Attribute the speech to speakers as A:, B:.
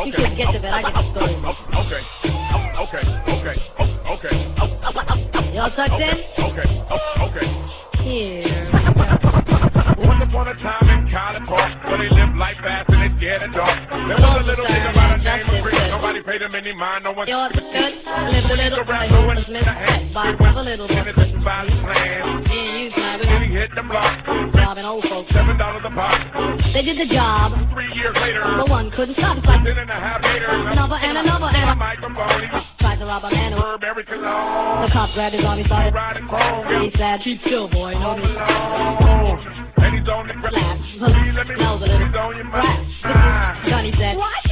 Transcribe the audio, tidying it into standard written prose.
A: You kids get to bed, I get the story.
B: Okay.
A: Y'all tucked in?
B: Okay.
A: Here.
B: Once upon a time in College Park, where they lived life fast and they scared of dark. There was a little nigga by the name of Chris. Nobody paid him any mind. No one.
A: You understood? Live a little, play who was misfit. By a little,
B: and it's a violent plan. Then he hit the block.
A: Robbing old folks.
B: $7 a pop.
A: They did the job.
B: 3 years later.
A: But one couldn't stop. It's like
B: 10 and a half later.
A: Another and another and
B: a microphone. He was
A: tried to rob a man who
B: Burberry cologne.
A: the cop grabbed his arm, he started
B: riding chrome.
A: He said, keep chill, boy, no need.
B: And he's on the
A: Slap. Smells a little.
B: He's on your
A: Rap.
B: mind.
A: Johnny said,
C: what?